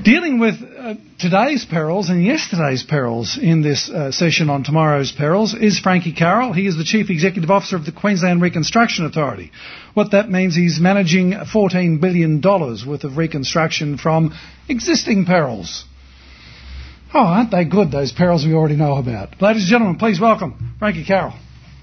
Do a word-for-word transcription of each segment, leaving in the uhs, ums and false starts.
Dealing with uh, today's perils and yesterday's perils in this uh, session on tomorrow's perils is Frankie Carroll. He is the Chief Executive Officer of the Queensland Reconstruction Authority. What that means, he's managing fourteen billion dollars worth of reconstruction from existing perils. Oh, aren't they good, those perils we already know about? Ladies and gentlemen, please welcome Frankie Carroll.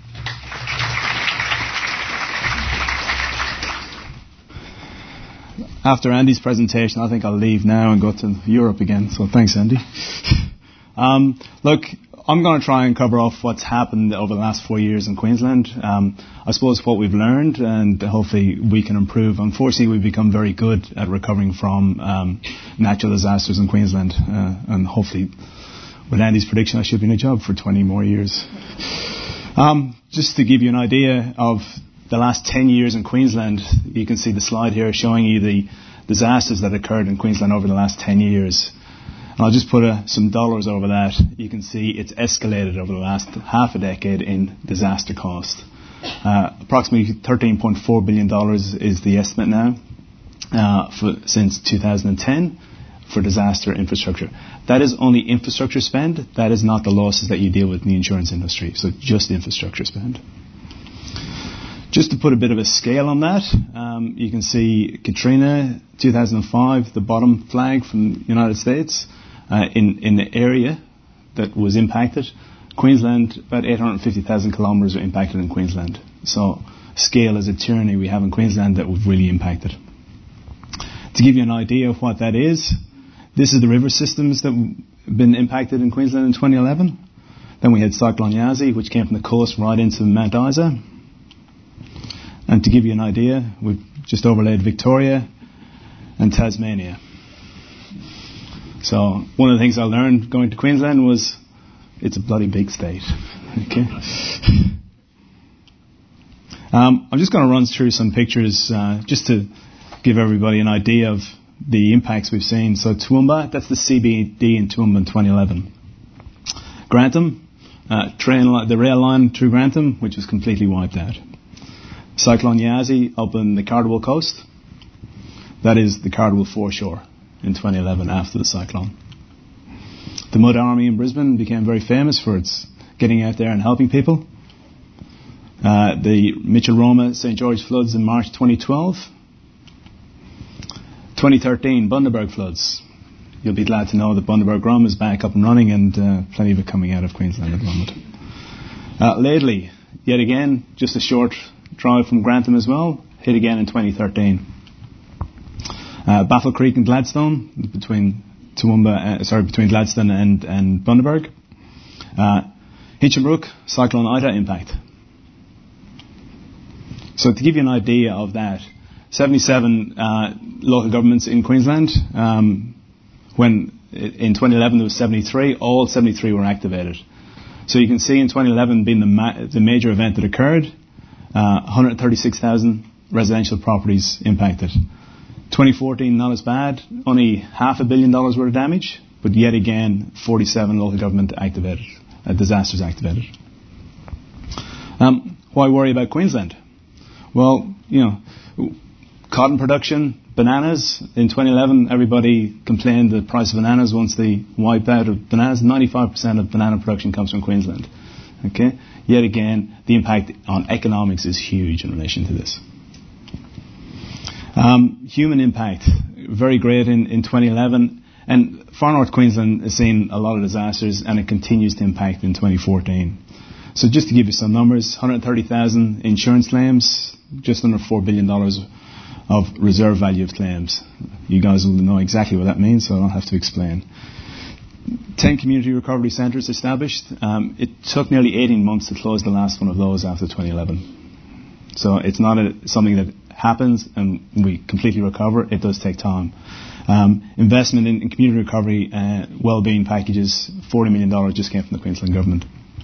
After Andy's presentation, I think I'll leave now and go to Europe again. So thanks, Andy. um, look, I'm going to try and cover off what's happened over the last four years in Queensland. Um, I suppose what we've learned, and hopefully we can improve. Unfortunately, we've become very good at recovering from um, natural disasters in Queensland. Uh, and hopefully, with Andy's prediction, I should be in a job for twenty more years. Um, just to give you an idea of the last ten years in Queensland, you can see the slide here showing you the disasters that occurred in Queensland over the last ten years. And I'll just put uh, some dollars over that. You can see it's escalated over the last half a decade in disaster cost. Uh, approximately thirteen point four billion dollars is the estimate now uh, for, since two thousand ten for disaster infrastructure. That is only infrastructure spend. That is not the losses that you deal with in the insurance industry. So just infrastructure spend. Just to put a bit of a scale on that, um, you can see Katrina, two thousand five, the bottom flag from the United States, uh, in, in the area that was impacted. Queensland, about eight hundred fifty thousand kilometres were impacted in Queensland. So scale is a tyranny we have in Queensland that was really impacted. To give you an idea of what that is, this is the river systems that have been impacted in Queensland in twenty eleven. Then we had Cyclone Yasi, which came from the coast right into Mount Isa. And to give you an idea, we've just overlaid Victoria and Tasmania. So one of the things I learned going to Queensland was it's a bloody big state. Okay. Um, I'm just going to run through some pictures uh, just to give everybody an idea of the impacts we've seen. So Toowoomba, that's the C B D in Toowoomba in twenty eleven. Grantham, uh, train li- the rail line through Grantham, which was completely wiped out. Cyclone Yasi up on the Cardwell coast. That is the Cardwell foreshore in twenty eleven after the cyclone. The Mud Army in Brisbane became very famous for its getting out there and helping people. Uh, the Mitchell-Roma Saint George floods in March twenty twelve. twenty thirteen Bundaberg floods. You'll be glad to know that Bundaberg Rum is back up and running, and uh, plenty of it coming out of Queensland at the moment. Uh, Laidley, yet again, just a short drive from Grantham as well, hit again in twenty thirteen. Uh, Battle Creek and Gladstone, between Toowoomba, uh, sorry, between Gladstone and, and Bundaberg. Uh, Hinchinbrook, Cyclone Ida impact. So to give you an idea of that, seventy-seven uh, local governments in Queensland, um, when in twenty eleven there was seventy-three, all seventy-three were activated. So you can see in twenty eleven being the, ma- the major event that occurred, Uh, one hundred thirty-six thousand residential properties impacted. twenty fourteen, not as bad, only half a billion dollars worth of damage, but yet again, forty-seven local government activated, uh, disasters activated. Um, why worry about Queensland? Well, you know, cotton production, bananas. In twenty eleven, everybody complained the price of bananas once they wiped out of bananas. ninety-five percent of banana production comes from Queensland. Okay? Yet again, the impact on economics is huge in relation to this. Um, human impact, very great in, in twenty eleven. And Far North Queensland has seen a lot of disasters, and it continues to impact in twenty fourteen. So just to give you some numbers, one hundred thirty thousand insurance claims, just under four billion dollars of reserve value of claims. You guys will know exactly what that means, so I don't have to explain. ten community recovery centres established. Um, it took nearly eighteen months to close the last one of those after twenty eleven. So it's not a, something that happens and we completely recover. It does take time. Um, investment in, in community recovery, uh, well-being packages, forty million dollars just came from the Queensland government.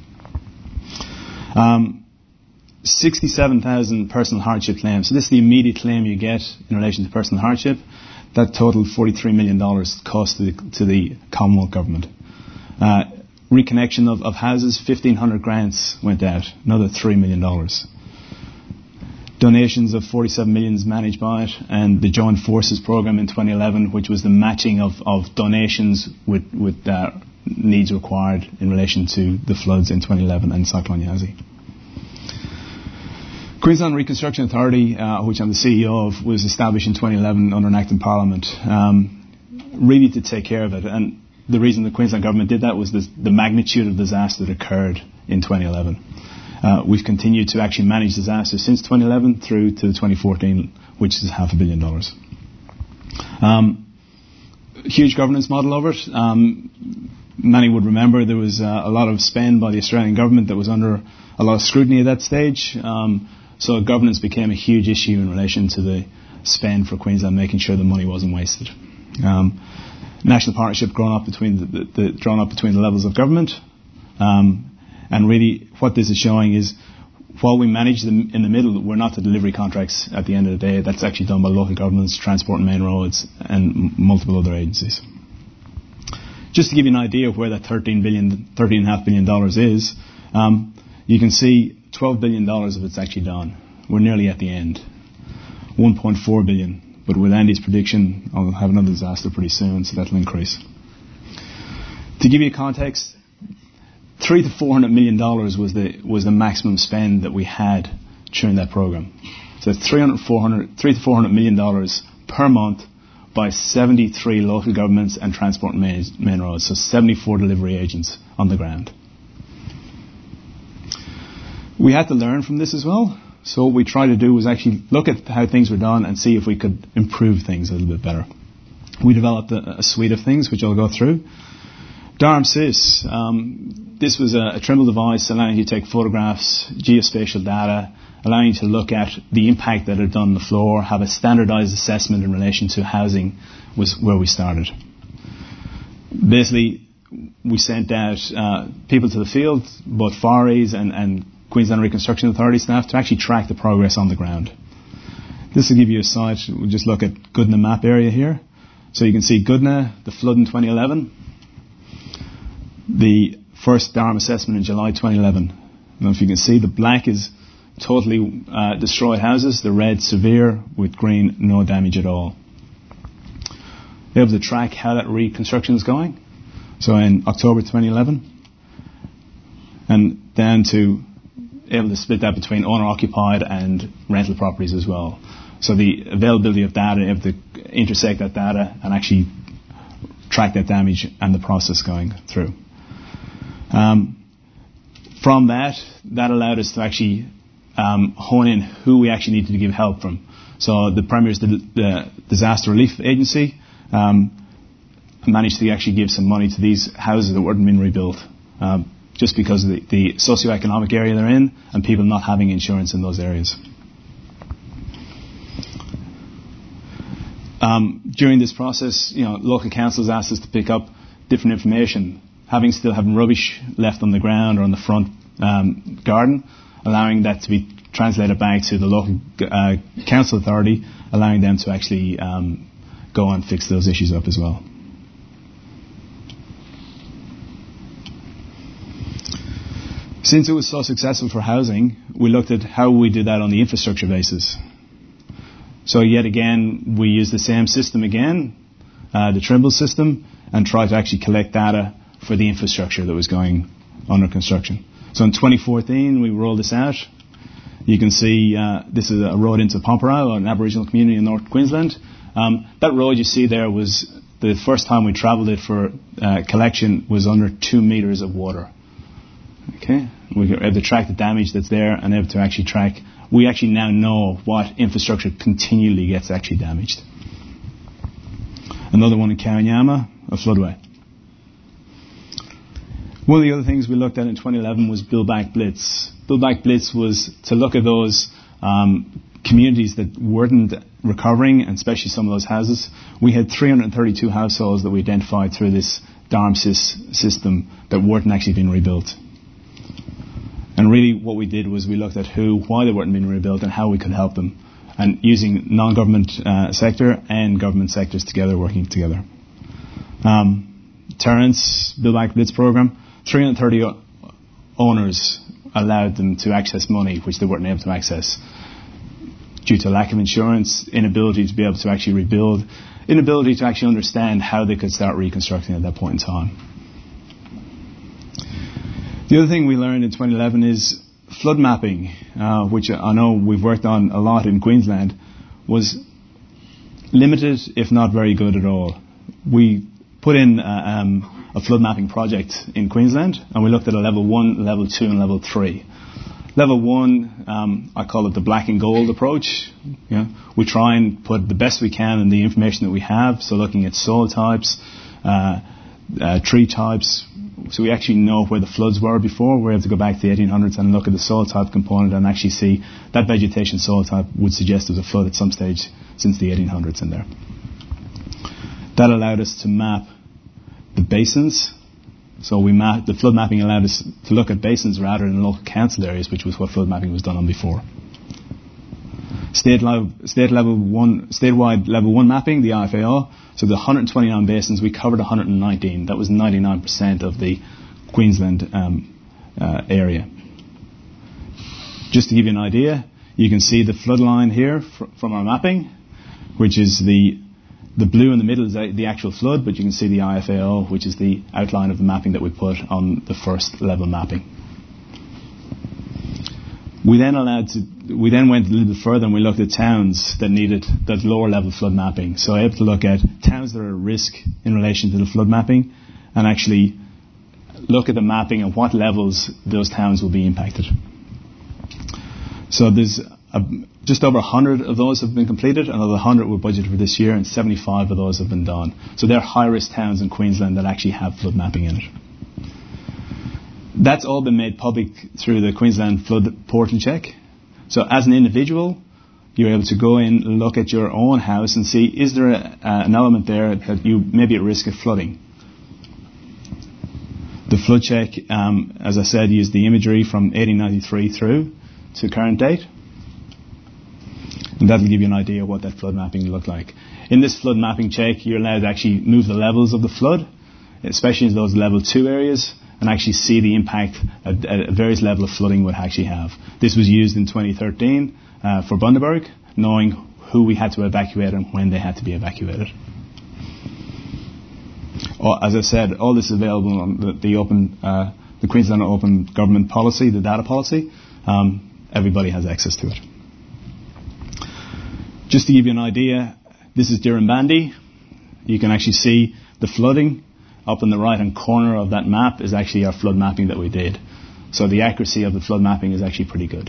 Um, sixty-seven thousand personal hardship claims. So this is the immediate claim you get in relation to personal hardship. That totaled forty-three million dollars cost to the, to the Commonwealth government. Uh, reconnection of, of houses, fifteen hundred grants went out, another three million dollars. Donations of forty-seven million is managed by it, and the Joint Forces Programme in twenty eleven, which was the matching of, of donations with, with uh, needs required in relation to the floods in twenty eleven and Cyclone Yasi. Queensland Reconstruction Authority, uh, which I'm the C E O of, was established in twenty eleven under an Act in Parliament, um, really to take care of it. And the reason the Queensland Government did that was the, the magnitude of disaster that occurred in twenty eleven. Uh, we've continued to actually manage disasters since twenty eleven through to twenty fourteen, which is half a billion dollars. Um, huge governance model over it. Um, many would remember there was uh, a lot of spend by the Australian government that was under a lot of scrutiny at that stage. Um, so governance became a huge issue in relation to the spend for Queensland, making sure the money wasn't wasted. Um, national partnership drawn up between the, the, the drawn up between the levels of government. Um, And really, what this is showing is, while we manage them in the middle, we're not the delivery contracts at the end of the day. That's actually done by local governments, Transport and Main Roads, and m- multiple other agencies. Just to give you an idea of where that thirteen billion, thirteen point five billion dollars is, um, you can see twelve billion dollars of it's actually done. We're nearly at the end. one point four billion dollars. But with Andy's prediction, I'll have another disaster pretty soon, so that'll increase. To give you context, Three to four hundred million dollars was the was the maximum spend that we had during that program. So three hundred, four hundred, three to four hundred million dollars per month by seventy-three local governments and Transport and Main, main Roads. So seventy-four delivery agents on the ground. We had to learn from this as well. So what we tried to do was actually look at how things were done and see if we could improve things a little bit better. We developed a, a suite of things which I'll go through. DARMSys, um, this was a, a Trimble device allowing you to take photographs, geospatial data, allowing you to look at the impact that it had done on the floor, have a standardized assessment in relation to housing, was where we started. Basically, we sent out uh, people to the field, both F A R Is and, and Queensland Reconstruction Authority staff, to actually track the progress on the ground. This will give you a sight. We'll just look at Goodna map area here. So you can see Goodna, the flood in twenty eleven. The first DARM assessment in July twenty eleven. I don't know if you can see, the black is totally uh, destroyed houses, the red severe, with green no damage at all. You're able to track how that reconstruction is going. So in October twenty eleven, and down to able to split that between owner-occupied and rental properties as well. So the availability of data, able to intersect that data and actually track that damage and the process going through. Um, from that, that allowed us to actually um, hone in who we actually needed to give help from. So the Premier's the, the Disaster Relief Agency um, managed to actually give some money to these houses that weren't being rebuilt, um, just because of the, the socioeconomic area they're in and people not having insurance in those areas. Um, during this process, you know, local councils asked us to pick up different information, having still having rubbish left on the ground or on the front um, garden, allowing that to be translated back to the local uh, council authority, allowing them to actually um, go and fix those issues up as well. Since it was so successful for housing, we looked at how we do that on the infrastructure basis. So yet again, we use the same system again, uh, the Trimble system, and try to actually collect data for the infrastructure that was going under construction. So in twenty fourteen, we rolled this out. You can see uh, this is a road into Pomperau, an Aboriginal community in North Queensland. Um, that road you see there was the first time we travelled it for uh, collection was under two metres of water. Okay, we were able to track the damage that's there and able to actually track. We actually now know what infrastructure continually gets actually damaged. Another one in Karinyama, a floodway. One of the other things we looked at in twenty eleven was Build Back Blitz. Build Back Blitz was to look at those um, communities that weren't recovering, and especially some of those houses. We had three hundred thirty-two households that we identified through this DARMSys system that weren't actually being rebuilt. And really what we did was we looked at who, why they weren't being rebuilt and how we could help them. And using non-government uh, sector and government sectors together, working together. Um, Terrence, Build Back Blitz program, three hundred thirty owners allowed them to access money which they weren't able to access. due to lack of insurance, inability to be able to actually rebuild, inability to actually understand how they could start reconstructing at that point in time. The other thing we learned in twenty eleven is flood mapping, uh, which I know we've worked on a lot in Queensland, was limited, if not very good at all. We put in uh, um, a flood mapping project in Queensland, and we looked at a level one, level two, and level three. Level one, um, I call it the black and gold approach. You know, we try and put the best we can in the information that we have, so looking at soil types, uh, uh, tree types, so we actually know where the floods were before. We're able to go back to the eighteen hundreds and look at the soil type component and actually see that vegetation soil type would suggest there was a flood at some stage since the eighteen hundreds in there. That allowed us to map the basins. So we mapped, the flood mapping allowed us to look at basins rather than local council areas, which was what flood mapping was done on before. State level, state level one, statewide level one mapping, the I F A R. So the one hundred twenty-nine basins, we covered one hundred nineteen. That was ninety-nine percent of the Queensland um, uh, area. Just to give you an idea, you can see the flood line here fr- from our mapping, which is the the blue in the middle is the actual flood, but you can see the I F A R, which is the outline of the mapping that we put on the first level mapping. We then allowed to, we then went a little bit further and we looked at towns that needed that lower level flood mapping. So able to look at towns that are at risk in relation to the flood mapping and actually look at the mapping and what levels those towns will be impacted. So there's a, just over one hundred of those have been completed, another one hundred were budgeted for this year, and seventy-five of those have been done. So they're high-risk towns in Queensland that actually have flood mapping in it. That's all been made public through the Queensland Flood Portal Check. So as an individual, you're able to go in and look at your own house and see, is there a, uh, an element there that you may be at risk of flooding? The flood check, um, as I said, used the imagery from eighteen ninety-three through to current date. And that'll give you an idea of what that flood mapping looked like. In this flood mapping check, you're allowed to actually move the levels of the flood, especially in those level two areas, and actually see the impact a, a various level of flooding would actually have. This was used in twenty thirteen uh, for Bundaberg, knowing who we had to evacuate and when they had to be evacuated. Or, as I said, all this is available on the, the open, uh, the Queensland Open Government Policy, the data policy. Um, everybody has access to it. Just to give you an idea, this is Dirranbandi. You can actually see the flooding. Up in the right-hand corner of that map is actually our flood mapping that we did. So the accuracy of the flood mapping is actually pretty good.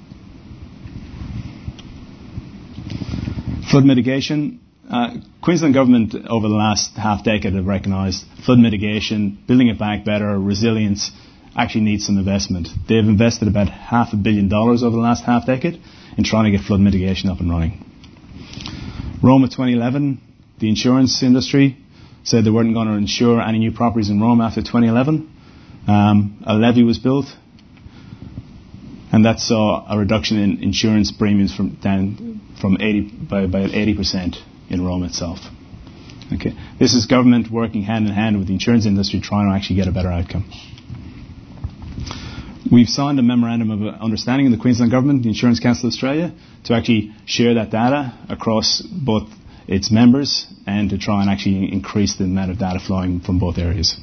Flood mitigation. Uh, Queensland Government over the last half decade have recognised flood mitigation, building it back better, resilience, actually needs some investment. They've invested about half a billion dollars over the last half decade in trying to get flood mitigation up and running. Roma twenty eleven, the insurance industry said they weren't going to insure any new properties in Rome after twenty eleven. Um, a levy was built, and that saw a reduction in insurance premiums from down from eighty by about eighty percent in Rome itself. Okay, this is government working hand in hand with the insurance industry trying to actually get a better outcome. We've signed a memorandum of understanding in the Queensland Government, the Insurance Council of Australia, to actually share that data across both its members and to try and actually increase the amount of data flowing from both areas.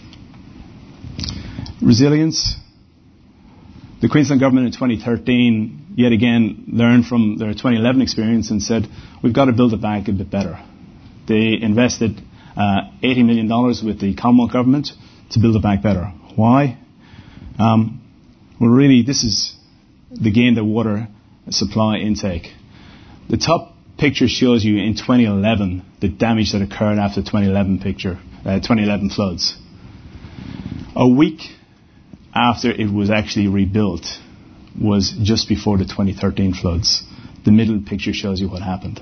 Resilience. The Queensland Government in twenty thirteen, yet again, learned from their twenty eleven experience and said, we've got to build it back a bit better. They invested uh, eighty million dollars with the Commonwealth Government to build it back better. Why? Um, well, really, this is the gain the water supply intake. The top picture shows you in twenty eleven the damage that occurred after the twenty eleven picture, uh, twenty eleven floods. A week after it was actually rebuilt was just before the twenty thirteen floods. The middle picture shows you what happened.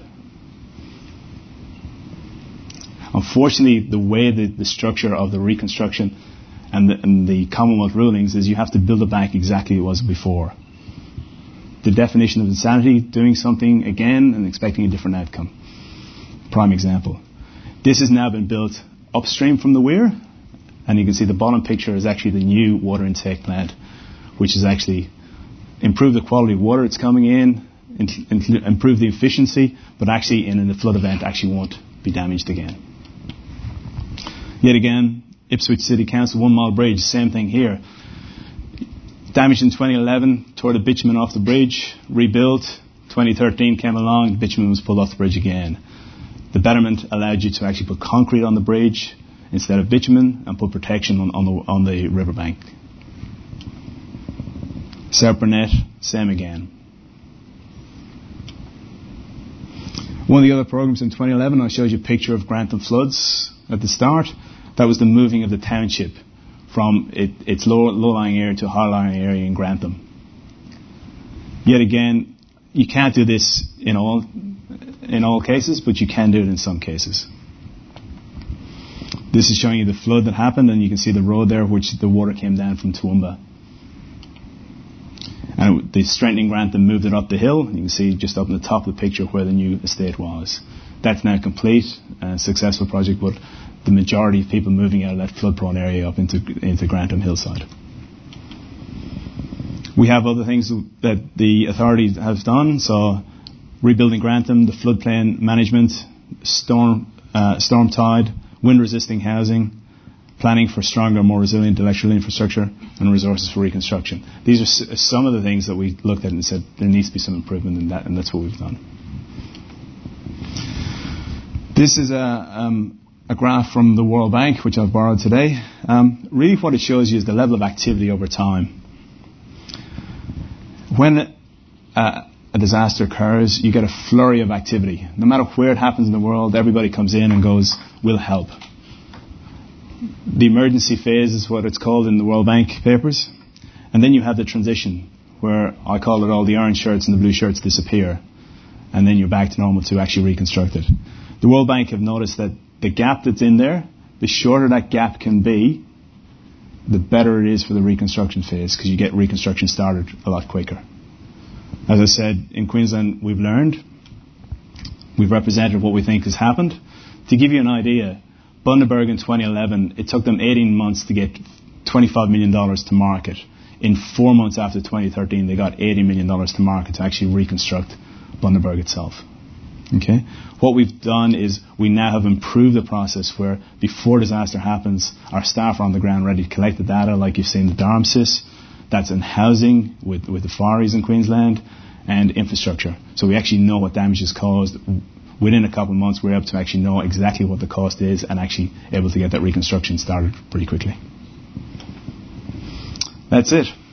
Unfortunately, the way that the structure of the reconstruction and the, and the Commonwealth rulings is you have to build it back exactly as it was before. The definition of insanity, doing something again and expecting a different outcome. Prime example. This has now been built upstream from the weir, and you can see the bottom picture is actually the new water intake plant, which has actually improved the quality of water it's coming in, in- in- improve the efficiency, but actually in, in a flood event actually won't be damaged again. Yet again, Ipswich City Council, One Mile Bridge, same thing here. Damaged in twenty eleven, tore the bitumen off the bridge, rebuilt. twenty thirteen came along, the bitumen was pulled off the bridge again. The betterment allowed you to actually put concrete on the bridge instead of bitumen and put protection on, on the on the riverbank. South Burnett, same again. One of the other programs in twenty eleven, I showed you a picture of Grantham floods at the start. That was the moving of the township from it, its low, low-lying area to a high-lying area in Grantham. Yet again, you can't do this in all in all cases, but you can do it in some cases. This is showing you the flood that happened, and you can see the road there, which the water came down from Toowoomba. And the strengthening Grantham moved it up the hill. You can see just up in the top of the picture where the new estate was. That's now complete, a successful project, but the majority of people moving out of that flood-prone area up into into Grantham hillside. We have other things that the authority has done, so rebuilding Grantham, the floodplain management, storm uh, storm tide, wind-resisting housing, planning for stronger, more resilient electrical infrastructure, and resources for reconstruction. These are s- some of the things that we looked at and said there needs to be some improvement in that, and that's what we've done. This is a, um, a graph from the World Bank, which I've borrowed today. Um, really what it shows you is the level of activity over time. When uh, a disaster occurs, you get a flurry of activity. No matter where it happens in the world, everybody comes in and goes, we'll help. The emergency phase is what it's called in the World Bank papers. And then you have the transition, where I call it all the orange shirts and the blue shirts disappear. And then you're back to normal to actually reconstruct it. The World Bank have noticed that the gap that's in there, the shorter that gap can be, the better it is for the reconstruction phase, because you get reconstruction started a lot quicker. As I said, in Queensland we've learned, we've represented what we think has happened. To give you an idea, Bundaberg in twenty eleven, it took them eighteen months to get twenty-five million dollars to market. In four months after twenty thirteen, they got eighty million dollars to market to actually reconstruct Bundaberg itself. Okay? What we've done is we now have improved the process where before disaster happens, our staff are on the ground ready to collect the data like you've seen the DARMSIS. That's in housing with, with the Faries in Queensland and infrastructure. So we actually know what damage is caused. Within a couple of months, we're able to actually know exactly what the cost is and actually able to get that reconstruction started pretty quickly. That's it.